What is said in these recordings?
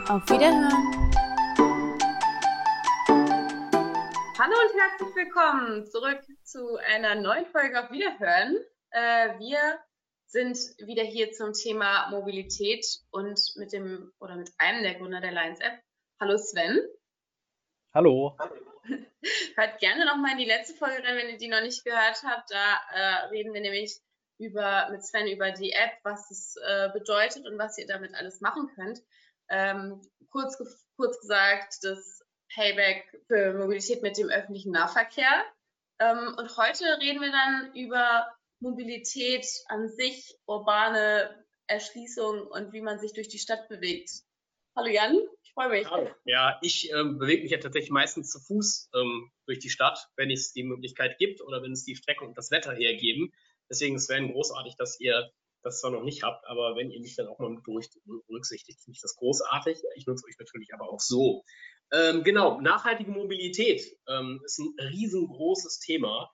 Auf Wiederhören. Hallo und herzlich willkommen zurück zu einer neuen Folge auf Wiederhören. Wir sind wieder hier zum Thema Mobilität und mit einem der Gründer der Lions App. Hallo Sven. Hallo. Hört gerne nochmal in die letzte Folge rein, wenn ihr die noch nicht gehört habt. Da reden wir nämlich mit Sven über die App, was es bedeutet und was ihr damit alles machen könnt. Kurz gesagt, das Payback für Mobilität mit dem öffentlichen Nahverkehr. Und heute reden wir dann über Mobilität an sich, urbane Erschließung und wie man sich durch die Stadt bewegt. Hallo Jan, ich freue mich. Hallo. Ja, ich bewege mich ja tatsächlich meistens zu Fuß durch die Stadt, wenn es die Möglichkeit gibt oder wenn es die Strecke und das Wetter hergeben. Deswegen ist es großartig, dass ihr das zwar noch nicht habt, aber wenn ihr mich dann auch mal mit berücksichtigt, finde ich das großartig. Ich nutze euch natürlich aber auch so. Genau, nachhaltige Mobilität ist ein riesengroßes Thema.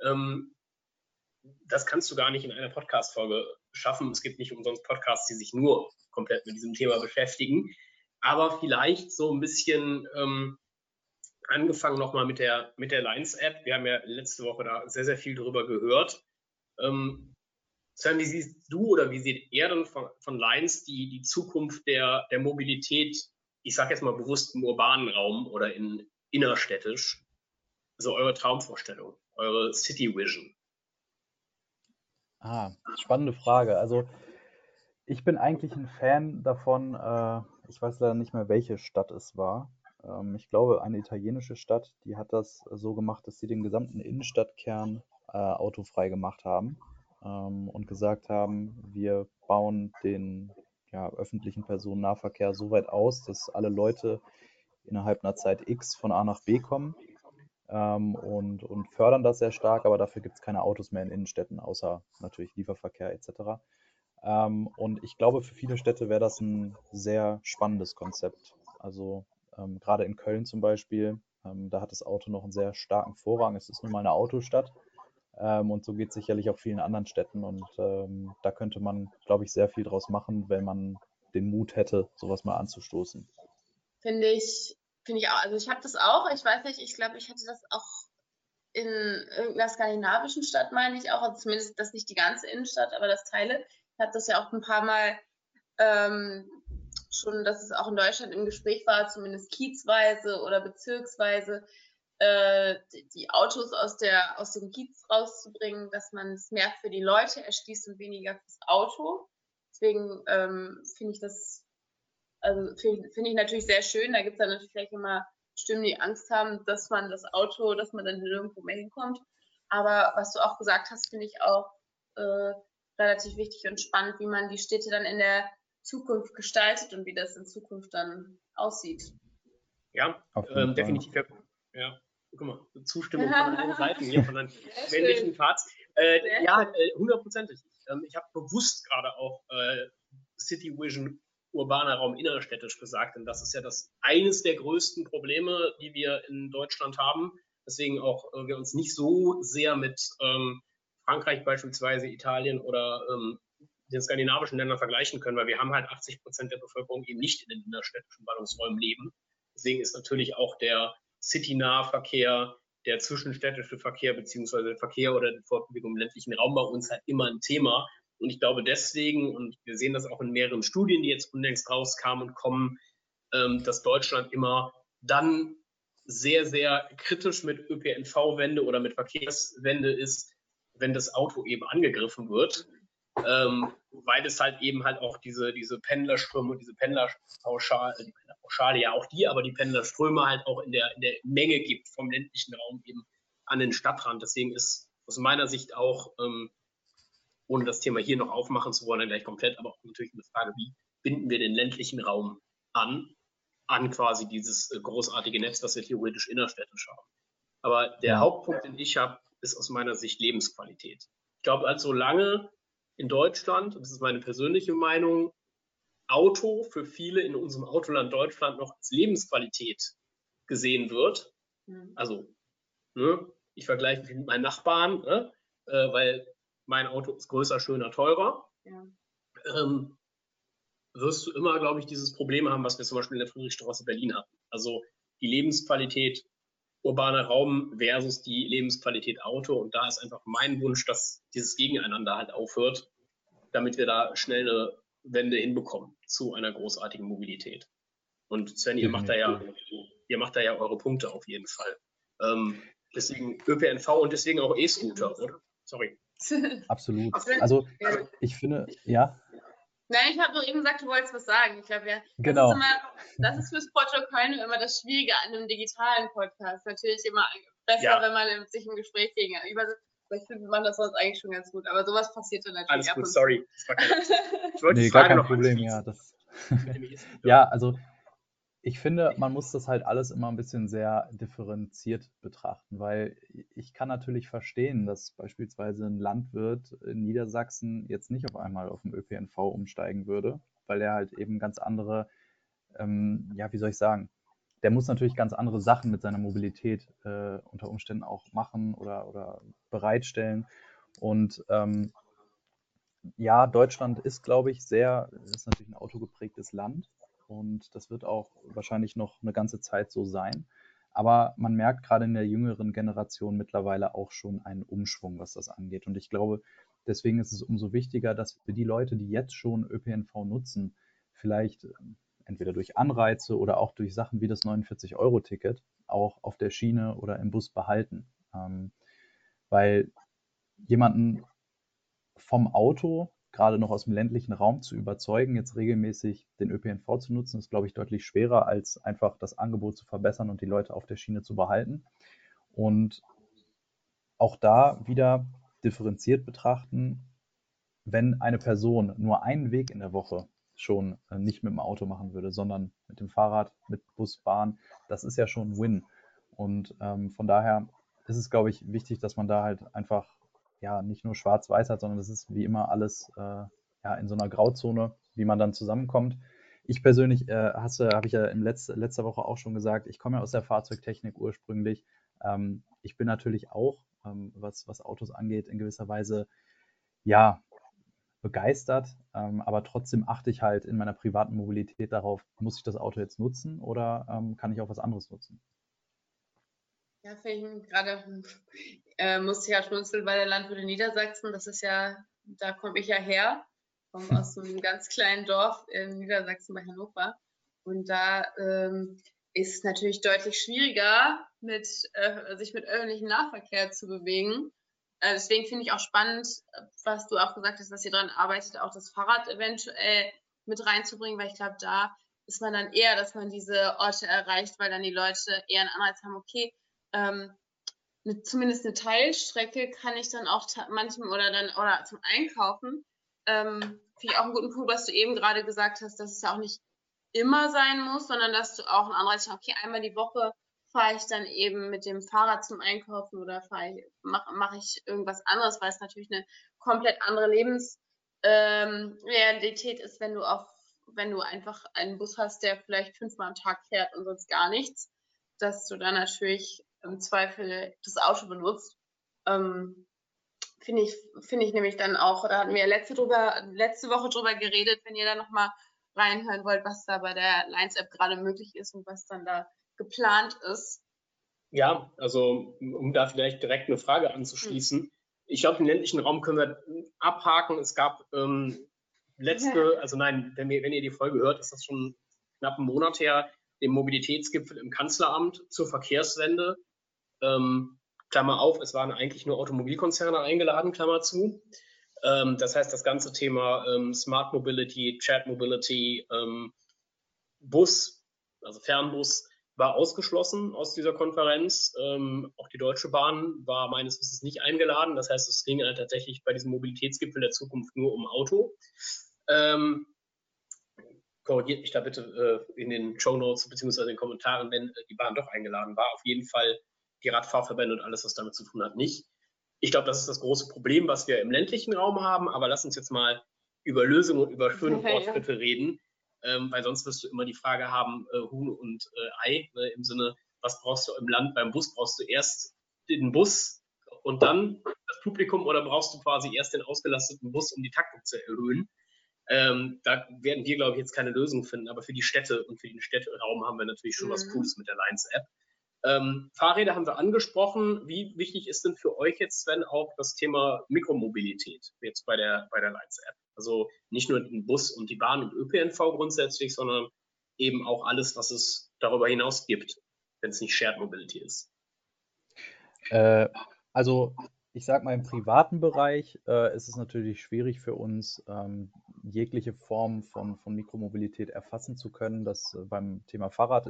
Das kannst du gar nicht in einer Podcast-Folge schaffen. Es gibt nicht umsonst Podcasts, die sich nur komplett mit diesem Thema beschäftigen. Aber vielleicht so ein bisschen angefangen nochmal mit der Lions-App. Wir haben ja letzte Woche da sehr, sehr viel drüber gehört. Sven, wie siehst du oder wie seht ihr denn von Lions die Zukunft der Mobilität, ich sage jetzt mal bewusst im urbanen Raum oder innerstädtisch? Also eure Traumvorstellung, eure City Vision. Spannende Frage. Also ich bin eigentlich ein Fan davon, ich weiß leider nicht mehr, welche Stadt es war. Ich glaube, eine italienische Stadt, die hat das so gemacht, dass sie den gesamten Innenstadtkern autofrei gemacht haben und gesagt haben, wir bauen den öffentlichen Personennahverkehr so weit aus, dass alle Leute innerhalb einer Zeit X von A nach B kommen. Und fördern das sehr stark, aber dafür gibt es keine Autos mehr in Innenstädten, außer natürlich Lieferverkehr etc. Und ich glaube, für viele Städte wäre das ein sehr spannendes Konzept. Also gerade in Köln zum Beispiel, da hat das Auto noch einen sehr starken Vorrang. Es ist nun mal eine Autostadt und so geht es sicherlich auch vielen anderen Städten. Und da könnte man, glaube ich, sehr viel draus machen, wenn man den Mut hätte, sowas mal anzustoßen. Finde ich auch. Also ich habe das auch, ich weiß nicht, ich glaube, ich hatte das auch in irgendeiner skandinavischen Stadt, meine ich auch, also zumindest das nicht die ganze Innenstadt, aber das Teile. Ich habe das ja auch ein paar Mal schon, dass es auch in Deutschland im Gespräch war, zumindest kiezweise oder bezirksweise, die Autos aus dem Kiez rauszubringen, dass man es mehr für die Leute erschließt und weniger fürs Auto. Deswegen finde ich das finde ich natürlich sehr schön. Da gibt es dann natürlich vielleicht immer Stimmen, die Angst haben, dass man dann nirgendwo mehr hinkommt. Aber was du auch gesagt hast, finde ich auch relativ wichtig und spannend, wie man die Städte dann in der Zukunft gestaltet und wie das in Zukunft dann aussieht. Ja, definitiv. Ja, guck mal, Zustimmung von allen Seiten hier, von den männlichen Parts. Ja, 100%. Ich habe bewusst gerade auch City Vision urbaner Raum innerstädtisch gesagt, denn das ist ja eines der größten Probleme, die wir in Deutschland haben, deswegen auch wir uns nicht so sehr mit Frankreich beispielsweise, Italien oder den skandinavischen Ländern vergleichen können, weil wir haben halt 80% der Bevölkerung eben nicht in den innerstädtischen Ballungsräumen leben. Deswegen ist natürlich auch der City-Nahverkehr, der zwischenstädtische Verkehr beziehungsweise der Verkehr oder die Fortbewegung im ländlichen Raum bei uns halt immer ein Thema. Und ich glaube deswegen, und wir sehen das auch in mehreren Studien, die jetzt unlängst rauskamen und kommen, dass Deutschland immer dann sehr, sehr kritisch mit ÖPNV-Wende oder mit Verkehrswende ist, wenn das Auto eben angegriffen wird, weil es halt eben halt auch diese Pendlerströme und diese Pendlerpauschale ja auch aber die Pendlerströme halt auch in der Menge gibt vom ländlichen Raum eben an den Stadtrand. Deswegen ist aus meiner Sicht auch ohne das Thema hier noch aufmachen zu wollen, dann gleich komplett, aber auch natürlich eine Frage, wie binden wir den ländlichen Raum an quasi dieses großartige Netz, was wir theoretisch innerstädtisch haben. Aber der Hauptpunkt, den ich habe, ist aus meiner Sicht Lebensqualität. Ich glaube, als solange in Deutschland, und das ist meine persönliche Meinung, Auto für viele in unserem Autoland Deutschland noch als Lebensqualität gesehen wird, also ich vergleiche mich mit meinen Nachbarn, weil mein Auto ist größer, schöner, teurer. Ja. wirst du immer, glaube ich, dieses Problem haben, was wir zum Beispiel in der Friedrichstraße Berlin hatten. Also die Lebensqualität urbaner Raum versus die Lebensqualität Auto. Und da ist einfach mein Wunsch, dass dieses Gegeneinander halt aufhört, damit wir da schnell eine Wende hinbekommen zu einer großartigen Mobilität. Und Sven, ihr macht da ja eure Punkte auf jeden Fall. Deswegen ÖPNV und deswegen auch E-Scooter, oder? Sorry. Absolut. Also ich finde, ja. Nein, ich habe doch eben gesagt, du wolltest was sagen. Ich glaube, ja, Genau. das ist fürs Protokoll immer das Schwierige an einem digitalen Podcast. Natürlich immer besser, wenn man sich im Gespräch gegenüber sitzt. Aber ich finde, wir machen das sonst eigentlich schon ganz gut. Aber sowas passiert dann natürlich. Alles gut, sorry. Ich wollte die Frage gar kein Problem, ja. Ja, also ich finde, man muss das halt alles immer ein bisschen sehr differenziert betrachten, weil ich kann natürlich verstehen, dass beispielsweise ein Landwirt in Niedersachsen jetzt nicht auf einmal auf den ÖPNV umsteigen würde, weil er halt eben ganz andere, wie soll ich sagen, der muss natürlich ganz andere Sachen mit seiner Mobilität unter Umständen auch machen oder bereitstellen. Und Deutschland ist, glaube ich, ist natürlich ein autogeprägtes Land. Und das wird auch wahrscheinlich noch eine ganze Zeit so sein. Aber man merkt gerade in der jüngeren Generation mittlerweile auch schon einen Umschwung, was das angeht. Und ich glaube, deswegen ist es umso wichtiger, dass wir die Leute, die jetzt schon ÖPNV nutzen, vielleicht entweder durch Anreize oder auch durch Sachen wie das 49-Euro-Ticket auch auf der Schiene oder im Bus behalten. Weil jemanden vom Auto, gerade noch aus dem ländlichen Raum, zu überzeugen, jetzt regelmäßig den ÖPNV zu nutzen, ist, glaube ich, deutlich schwerer, als einfach das Angebot zu verbessern und die Leute auf der Schiene zu behalten. Und auch da wieder differenziert betrachten, wenn eine Person nur einen Weg in der Woche schon nicht mit dem Auto machen würde, sondern mit dem Fahrrad, mit Bus, Bahn, das ist ja schon ein Win. Und von daher ist es, glaube ich, wichtig, dass man da halt einfach nicht nur schwarz-weiß hat, sondern das ist wie immer alles in so einer Grauzone, wie man dann zusammenkommt. Ich persönlich, habe ich ja letzter Woche auch schon gesagt, ich komme ja aus der Fahrzeugtechnik ursprünglich. Ich bin natürlich auch, was Autos angeht, in gewisser Weise, begeistert, aber trotzdem achte ich halt in meiner privaten Mobilität darauf, muss ich das Auto jetzt nutzen oder kann ich auch was anderes nutzen? Ja, finde ich gerade, musste ich ja schmunzeln bei der Landwirte Niedersachsen. Das ist ja, da komme ich ja her, komme aus so einem ganz kleinen Dorf in Niedersachsen bei Hannover. Und da ist es natürlich deutlich schwieriger, sich mit öffentlichem Nahverkehr zu bewegen. Deswegen finde ich auch spannend, was du auch gesagt hast, dass ihr daran arbeitet, auch das Fahrrad eventuell mit reinzubringen, weil ich glaube, da ist man dann eher, dass man diese Orte erreicht, weil dann die Leute eher einen Anreiz haben, okay, zumindest eine Teilstrecke kann ich dann auch manchmal oder zum Einkaufen. Finde ich auch einen guten Punkt, was du eben gerade gesagt hast, dass es ja auch nicht immer sein muss, sondern dass du auch einen Anreiz hast, okay, einmal die Woche fahre ich dann eben mit dem Fahrrad zum Einkaufen oder mache ich irgendwas anderes, weil es natürlich eine komplett andere Lebensrealität ist, wenn du einfach einen Bus hast, der vielleicht 5-mal am Tag fährt und sonst gar nichts, dass du dann natürlich im Zweifel das Auto benutzt. Finde ich nämlich dann auch, da hatten wir letzte Woche drüber geredet, wenn ihr da nochmal reinhören wollt, was da bei der Lines-App gerade möglich ist und was dann da geplant ist. Ja, also um da vielleicht direkt eine Frage anzuschließen. Ich glaube, den ländlichen Raum können wir abhaken. Es gab wenn ihr die Folge hört, ist das schon knapp einen Monat her, den Mobilitätsgipfel im Kanzleramt zur Verkehrswende. Klammer auf, es waren eigentlich nur Automobilkonzerne eingeladen, Klammer zu. Das heißt, das ganze Thema Smart Mobility, Chat Mobility, Bus, also Fernbus, war ausgeschlossen aus dieser Konferenz. Auch die Deutsche Bahn war meines Wissens nicht eingeladen. Das heißt, es ging halt tatsächlich bei diesem Mobilitätsgipfel der Zukunft nur um Auto. Korrigiert mich da bitte in den Shownotes bzw. in den Kommentaren, wenn die Bahn doch eingeladen war. Auf jeden Fall die Radfahrverbände und alles, was damit zu tun hat, nicht. Ich glaube, das ist das große Problem, was wir im ländlichen Raum haben. Aber lass uns jetzt mal über Lösungen und über schöne Fortschritte reden. Weil sonst wirst du immer die Frage haben, Huhn und Ei, ne, im Sinne, was brauchst du im Land? Beim Bus brauchst du erst den Bus und dann das Publikum oder brauchst du quasi erst den ausgelasteten Bus, um die Taktung zu erhöhen? Da werden wir, glaube ich, jetzt keine Lösung finden, aber für die Städte und für den Städteraum haben wir natürlich schon was Cooles mit der Lines-App. Fahrräder haben wir angesprochen. Wie wichtig ist denn für euch jetzt, Sven, auch das Thema Mikromobilität jetzt bei der Lines-App? Also nicht nur den Bus und die Bahn und ÖPNV grundsätzlich, sondern eben auch alles, was es darüber hinaus gibt, wenn es nicht Shared Mobility ist. Also ich sag mal, im privaten Bereich ist es natürlich schwierig für uns, jegliche Form von Mikromobilität erfassen zu können. Beim Thema Fahrrad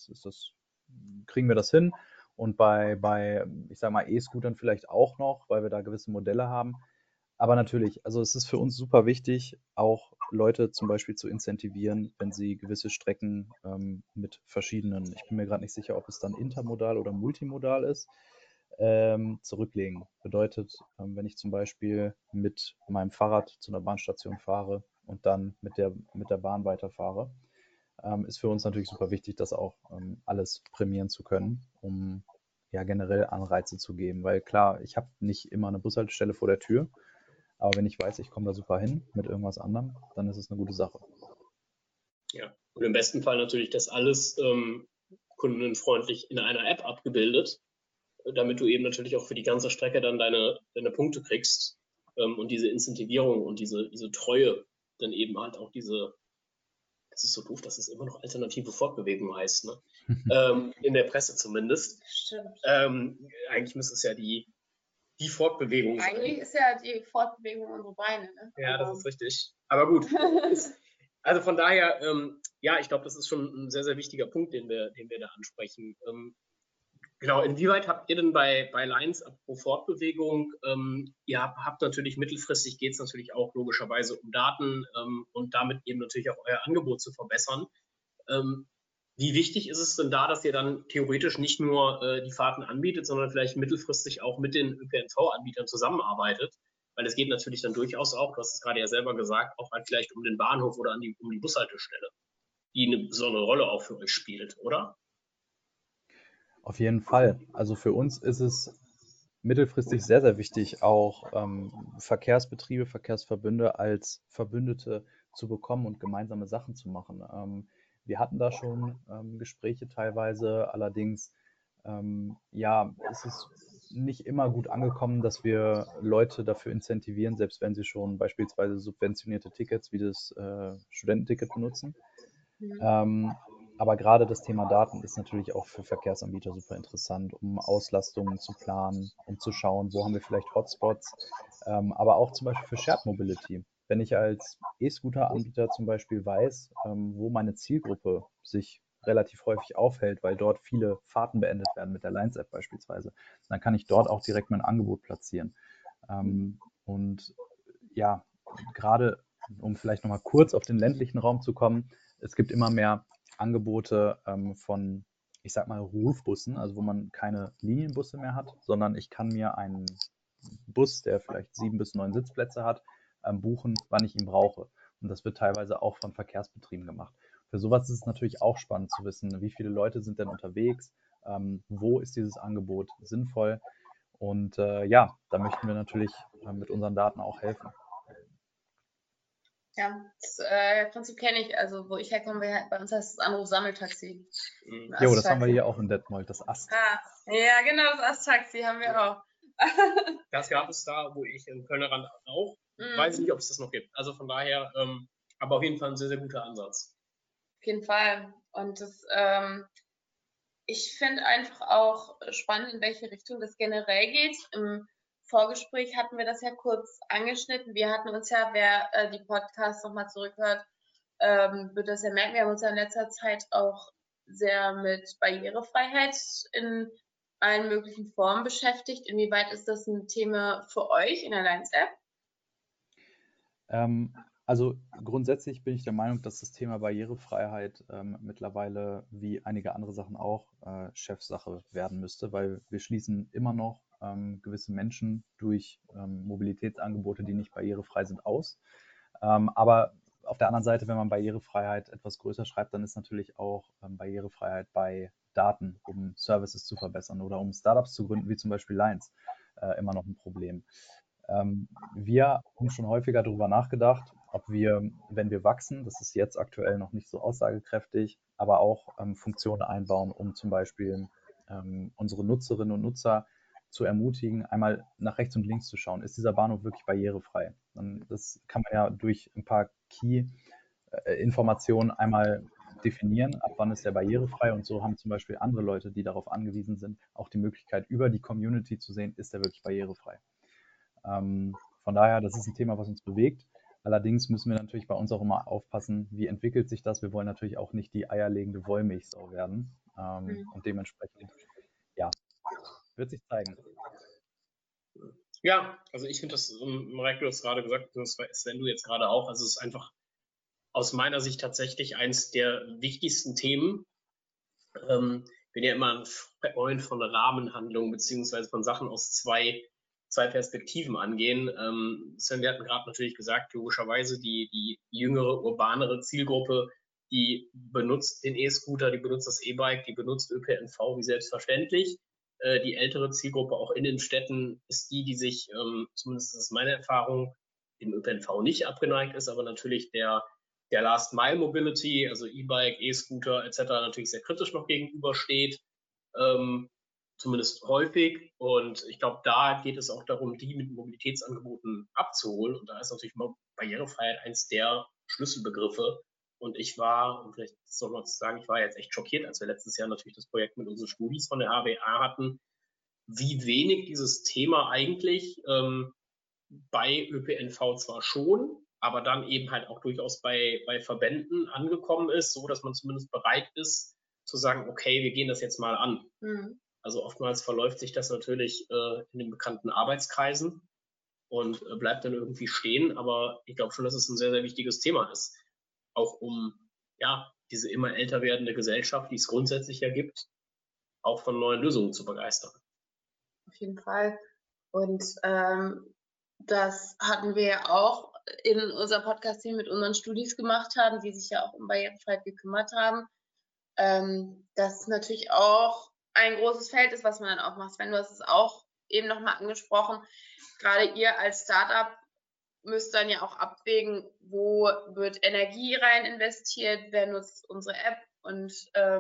kriegen wir das hin. Und ich sag mal, E-Scootern vielleicht auch noch, weil wir da gewisse Modelle haben. Aber natürlich, also es ist für uns super wichtig, auch Leute zum Beispiel zu incentivieren, wenn sie gewisse Strecken mit verschiedenen, ich bin mir gerade nicht sicher, ob es dann intermodal oder multimodal ist, zurücklegen. Bedeutet, wenn ich zum Beispiel mit meinem Fahrrad zu einer Bahnstation fahre und dann mit der Bahn weiterfahre, ist für uns natürlich super wichtig, das auch alles prämieren zu können, um ja generell Anreize zu geben. Weil klar, ich habe nicht immer eine Bushaltestelle vor der Tür, aber wenn ich weiß, ich komme da super hin mit irgendwas anderem, dann ist es eine gute Sache. Ja, und im besten Fall natürlich das alles kundenfreundlich in einer App abgebildet, damit du eben natürlich auch für die ganze Strecke dann deine Punkte kriegst und diese Incentivierung und diese Treue dann eben halt auch das ist so doof, dass es immer noch alternative Fortbewegung heißt, ne? In der Presse zumindest. Stimmt. Eigentlich müsste es ja die Fortbewegung sein. Eigentlich ist ja die Fortbewegung unsere Beine, ne? Ja, das ist richtig. Aber gut. Also von daher, ja, ich glaube, das ist schon ein sehr, sehr wichtiger Punkt, den wir da ansprechen. Genau, inwieweit habt ihr denn bei Lines apropos Fortbewegung, ihr habt natürlich mittelfristig geht es natürlich auch logischerweise um Daten und damit eben natürlich auch euer Angebot zu verbessern. Wie wichtig ist es denn da, dass ihr dann theoretisch nicht nur die Fahrten anbietet, sondern vielleicht mittelfristig auch mit den ÖPNV-Anbietern zusammenarbeitet? Weil es geht natürlich dann durchaus auch, du hast es gerade ja selber gesagt, auch halt vielleicht um den Bahnhof oder um die Bushaltestelle, die eine besondere Rolle auch für euch spielt, oder? Auf jeden Fall. Also für uns ist es mittelfristig sehr, sehr wichtig, auch Verkehrsbetriebe, Verkehrsverbünde als Verbündete zu bekommen und gemeinsame Sachen zu machen. Wir hatten da schon Gespräche teilweise, allerdings ja, ist es nicht immer gut angekommen, dass wir Leute dafür incentivieren, selbst wenn sie schon beispielsweise subventionierte Tickets wie das Studententicket benutzen. Aber gerade das Thema Daten ist natürlich auch für Verkehrsanbieter super interessant, um Auslastungen zu planen, um zu schauen, wo haben wir vielleicht Hotspots, aber auch zum Beispiel für Shared Mobility. Wenn ich als E-Scooter-Anbieter zum Beispiel weiß, wo meine Zielgruppe sich relativ häufig aufhält, weil dort viele Fahrten beendet werden mit der Lines-App beispielsweise, dann kann ich dort auch direkt mein Angebot platzieren. Und ja, gerade um vielleicht nochmal kurz auf den ländlichen Raum zu kommen, es gibt immer mehr Angebote von, ich sag mal, Rufbussen, also wo man keine Linienbusse mehr hat, sondern ich kann mir einen Bus, der vielleicht 7 bis 9 Sitzplätze hat, buchen, wann ich ihn brauche. Und das wird teilweise auch von Verkehrsbetrieben gemacht. Für sowas ist es natürlich auch spannend zu wissen, wie viele Leute sind denn unterwegs, wo ist dieses Angebot sinnvoll. Und ja, da möchten wir natürlich mit unseren Daten auch helfen. Ja, das Prinzip kenne ich. Also, wo ich herkomme, bei uns heißt es Anruf-Sammeltaxi. Jo, das haben wir hier auch in Detmold, das Ast. Ja, genau, das Ast-Taxi haben wir auch. Das gab es da, wo ich in Kölner Rand auch. Weiß ich nicht, ob es das noch gibt. Also von daher, aber auf jeden Fall ein sehr, sehr guter Ansatz. Auf jeden Fall. Und das, ich finde einfach auch spannend, in welche Richtung das generell geht. Im Vorgespräch hatten wir das ja kurz angeschnitten. Wir hatten uns ja, wer die Podcasts nochmal zurückhört, wird das ja merken, wir haben uns ja in letzter Zeit auch sehr mit Barrierefreiheit in allen möglichen Formen beschäftigt. Inwieweit ist das ein Thema für euch in der Lines-App? Also grundsätzlich bin ich der Meinung, dass das Thema Barrierefreiheit mittlerweile wie einige andere Sachen auch Chefsache werden müsste, weil wir schließen immer noch gewisse Menschen durch Mobilitätsangebote, die nicht barrierefrei sind, aus. Aber auf der anderen Seite, wenn man Barrierefreiheit etwas größer schreibt, dann ist natürlich auch Barrierefreiheit bei Daten, um Services zu verbessern oder um Startups zu gründen, wie zum Beispiel Lines, immer noch ein Problem. Wir haben schon häufiger darüber nachgedacht, ob wir, wenn wir wachsen, das ist jetzt aktuell noch nicht so aussagekräftig, aber auch Funktionen einbauen, um zum Beispiel unsere Nutzerinnen und Nutzer zu ermutigen, einmal nach rechts und links zu schauen. Ist dieser Bahnhof wirklich barrierefrei? Das kann man ja durch ein paar Key-Informationen einmal definieren, ab wann ist der barrierefrei, und so haben zum Beispiel andere Leute, die darauf angewiesen sind, auch die Möglichkeit, über die Community zu sehen, ist der wirklich barrierefrei. Von daher, das ist ein Thema, was uns bewegt. Allerdings müssen wir natürlich bei uns auch immer aufpassen, wie entwickelt sich das. Wir wollen natürlich auch nicht die eierlegende Wollmilchsau werden. Und dementsprechend, ja, wird sich zeigen. Ja, also ich finde das, Marek, du hast gerade gesagt, das Sven, du jetzt gerade auch, also es ist einfach aus meiner Sicht tatsächlich eins der wichtigsten Themen. Bin ja immer ein Freund von Rahmenhandlungen beziehungsweise von Sachen aus zwei Perspektiven angehen. Sven, wir hatten gerade natürlich gesagt, logischerweise die jüngere, urbanere Zielgruppe, die benutzt den E-Scooter, die benutzt das E-Bike, die benutzt ÖPNV wie selbstverständlich. Die ältere Zielgruppe auch in den Städten ist die sich, zumindest ist meine Erfahrung, dem ÖPNV nicht abgeneigt ist, aber natürlich der Last-Mile-Mobility, also E-Bike, E-Scooter etc. natürlich sehr kritisch noch gegenübersteht, zumindest häufig. Und ich glaube, da geht es auch darum, die mit Mobilitätsangeboten abzuholen. Und da ist natürlich Barrierefreiheit eins der Schlüsselbegriffe. Und ich war, um vielleicht das nochmal zu sagen, ich war jetzt echt schockiert, als wir letztes Jahr natürlich das Projekt mit unseren Studis von der HWA hatten, wie wenig dieses Thema eigentlich bei ÖPNV zwar schon, aber dann eben halt auch durchaus bei Verbänden angekommen ist, so dass man zumindest bereit ist zu sagen, okay, wir gehen das jetzt mal an. Mhm. Also oftmals verläuft sich das natürlich in den bekannten Arbeitskreisen und bleibt dann irgendwie stehen, aber ich glaube schon, dass es ein sehr, sehr wichtiges Thema ist, auch um ja diese immer älter werdende Gesellschaft, die es grundsätzlich ja gibt, auch von neuen Lösungen zu begeistern. Auf jeden Fall. Und das hatten wir ja auch in unserem Podcast hier mit unseren Studis gemacht haben, die sich ja auch um Barrierefreiheit gekümmert haben. Das ist natürlich auch ein großes Feld ist, was man dann auch macht. Sven, du hast es auch eben nochmal angesprochen. Gerade ihr als Startup müsst dann ja auch abwägen, wo wird Energie rein investiert, wer nutzt unsere App und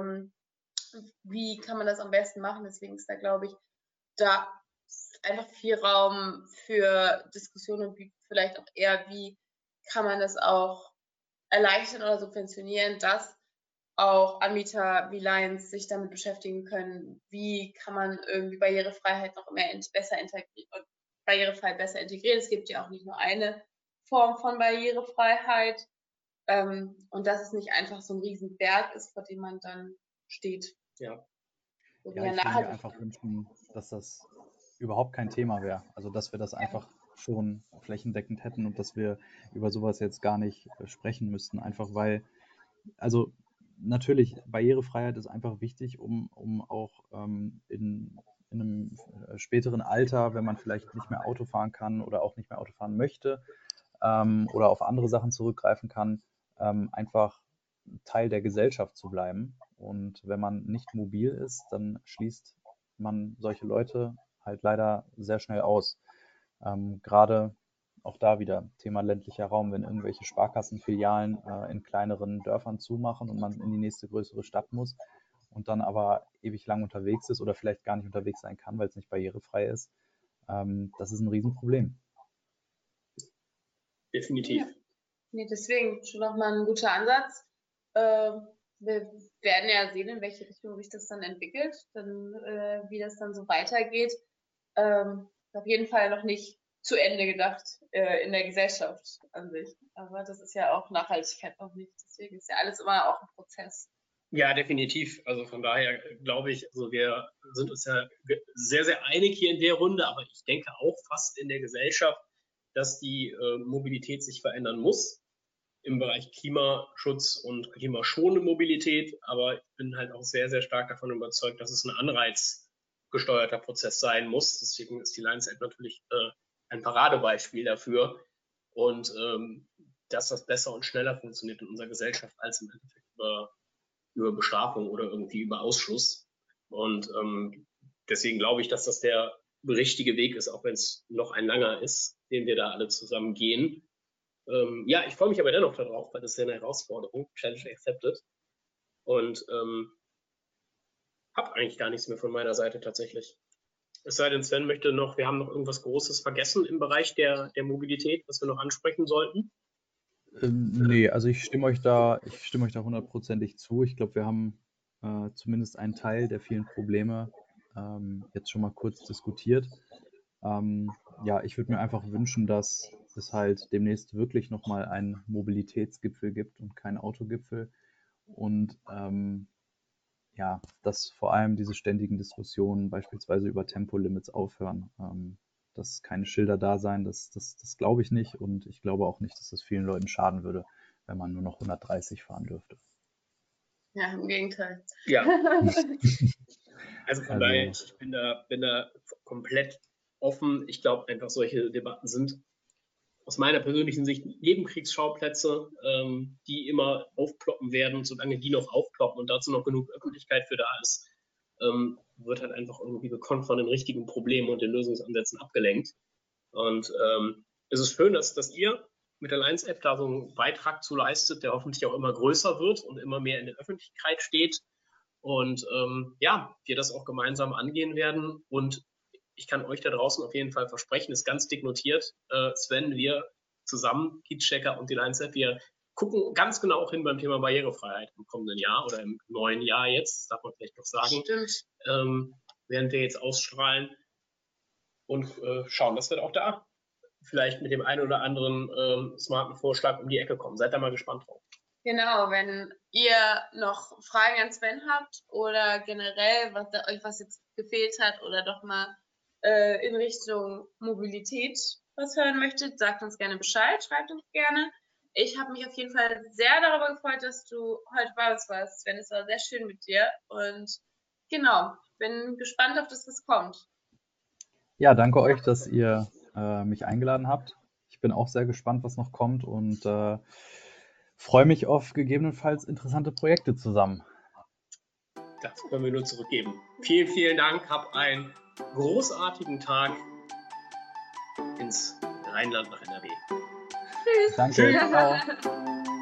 wie kann man das am besten machen. Deswegen ist da, glaube ich, da einfach viel Raum für Diskussionen und vielleicht auch eher, wie kann man das auch erleichtern oder subventionieren, dass auch Anbieter wie Lions sich damit beschäftigen können, wie kann man irgendwie Barrierefreiheit noch mehr besser integrieren, Barrierefreiheit besser integrieren. Es gibt ja auch nicht nur eine Form von Barrierefreiheit und dass es nicht einfach so ein Riesenberg ist, vor dem man dann steht. Ja, ich würde mir einfach wünschen, dass das überhaupt kein Thema wäre. Also dass wir das einfach schon flächendeckend hätten und dass wir über sowas jetzt gar nicht sprechen müssten. Einfach weil, also natürlich, Barrierefreiheit ist einfach wichtig, um auch in einem späteren Alter, wenn man vielleicht nicht mehr Auto fahren kann oder auch nicht mehr Auto fahren möchte oder auf andere Sachen zurückgreifen kann, einfach Teil der Gesellschaft zu bleiben. Und wenn man nicht mobil ist, dann schließt man solche Leute halt leider sehr schnell aus. Gerade auch da wieder Thema ländlicher Raum, wenn irgendwelche Sparkassenfilialen in kleineren Dörfern zumachen und man in die nächste größere Stadt muss und dann aber ewig lang unterwegs ist oder vielleicht gar nicht unterwegs sein kann, weil es nicht barrierefrei ist, das ist ein Riesenproblem. Definitiv. Ja. Nee, deswegen schon nochmal ein guter Ansatz. Wir werden ja sehen, in welche Richtung sich das dann entwickelt, dann, wie das dann so weitergeht. Auf jeden Fall noch nicht zu Ende gedacht in der Gesellschaft an sich. Aber das ist ja auch Nachhaltigkeit noch nicht. Deswegen ist ja alles immer auch ein Prozess. Ja, definitiv. Also von daher glaube ich, also wir sind uns ja sehr, sehr einig hier in der Runde, aber ich denke auch fast in der Gesellschaft, dass die Mobilität sich verändern muss im Bereich Klimaschutz und klimaschonende Mobilität. Aber ich bin halt auch sehr, sehr stark davon überzeugt, dass es ein anreizgesteuerter Prozess sein muss. Deswegen ist die Lions App natürlich ein Paradebeispiel dafür. Und dass das besser und schneller funktioniert in unserer Gesellschaft als im Endeffekt über Bestrafung oder irgendwie über Ausschluss. Und deswegen glaube ich, dass das der richtige Weg ist, auch wenn es noch ein langer ist, den wir da alle zusammen gehen. Ja, ich freue mich aber dennoch darauf, weil das ist ja eine Herausforderung. Challenge accepted. Und habe eigentlich gar nichts mehr von meiner Seite tatsächlich. Es sei denn, Sven möchte noch, wir haben noch irgendwas Großes vergessen im Bereich der Mobilität, was wir noch ansprechen sollten. Nee, also ich stimme euch da 100%ig zu. Ich glaube, wir haben zumindest einen Teil der vielen Probleme jetzt schon mal kurz diskutiert. Ja, ich würde mir einfach wünschen, dass es halt demnächst wirklich nochmal einen Mobilitätsgipfel gibt und keinen Autogipfel. Und ja, dass vor allem diese ständigen Diskussionen beispielsweise über Tempolimits aufhören. Dass keine Schilder da sein, das glaube ich nicht. Und ich glaube auch nicht, dass das vielen Leuten schaden würde, wenn man nur noch 130 fahren dürfte. Ja, im Gegenteil. Ja. Also von daher, ich bin da komplett offen. Ich glaube einfach, solche Debatten sind aus meiner persönlichen Sicht Nebenkriegsschauplätze, die immer aufploppen werden. Solange die noch aufploppen und dazu noch genug Öffentlichkeit für da ist, wird halt einfach irgendwie gekonnt von den richtigen Problemen und den Lösungsansätzen abgelenkt. Und es ist schön, dass ihr mit der Lions-App da so einen Beitrag zu leistet, der hoffentlich auch immer größer wird und immer mehr in der Öffentlichkeit steht. Und ja, wir das auch gemeinsam angehen werden. Und ich kann euch da draußen auf jeden Fall versprechen, ist ganz dick notiert. Sven, wir zusammen, Kiezchecker und die Lions-App, wir gucken ganz genau auch hin beim Thema Barrierefreiheit im kommenden Jahr oder im neuen Jahr jetzt, darf man vielleicht noch sagen. Stimmt. Während wir jetzt ausstrahlen und schauen, dass wir auch da vielleicht mit dem einen oder anderen smarten Vorschlag um die Ecke kommen. Seid da mal gespannt drauf. Genau, wenn ihr noch Fragen an Sven habt oder generell, euch was jetzt gefehlt hat oder doch mal in Richtung Mobilität was hören möchtet, sagt uns gerne Bescheid, schreibt uns gerne. Ich habe mich auf jeden Fall sehr darüber gefreut, dass du heute bei uns warst, Sven. Es war sehr schön mit dir und genau, bin gespannt auf das, was kommt. Ja, danke euch, dass ihr mich eingeladen habt. Ich bin auch sehr gespannt, was noch kommt und freue mich auf gegebenenfalls interessante Projekte zusammen. Das können wir nur zurückgeben. Vielen, vielen Dank. Hab einen großartigen Tag ins Rheinland nach NRW. Tschüss. Danke. Ciao.